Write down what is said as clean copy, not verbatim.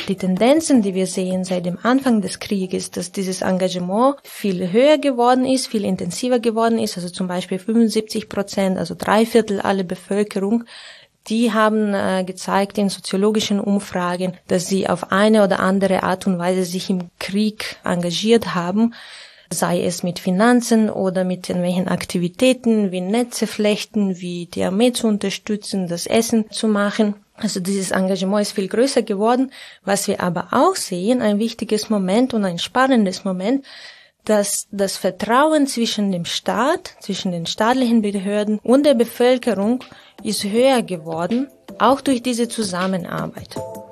Die Tendenzen, die wir sehen seit dem Anfang des Krieges, dass dieses Engagement viel höher geworden ist, viel intensiver geworden ist, also zum Beispiel 75%, also 3/4 aller Bevölkerung, die haben gezeigt in soziologischen Umfragen, dass sie auf eine oder andere Art und Weise sich im Krieg engagiert haben, sei es mit Finanzen oder mit irgendwelchen Aktivitäten wie Netze flechten, wie die Armee zu unterstützen, das Essen zu machen. Also dieses Engagement ist viel größer geworden. Was wir aber auch sehen, ein wichtiges Moment und ein spannendes Moment, dass das Vertrauen zwischen dem Staat, zwischen den staatlichen Behörden und der Bevölkerung ist höher geworden, auch durch diese Zusammenarbeit.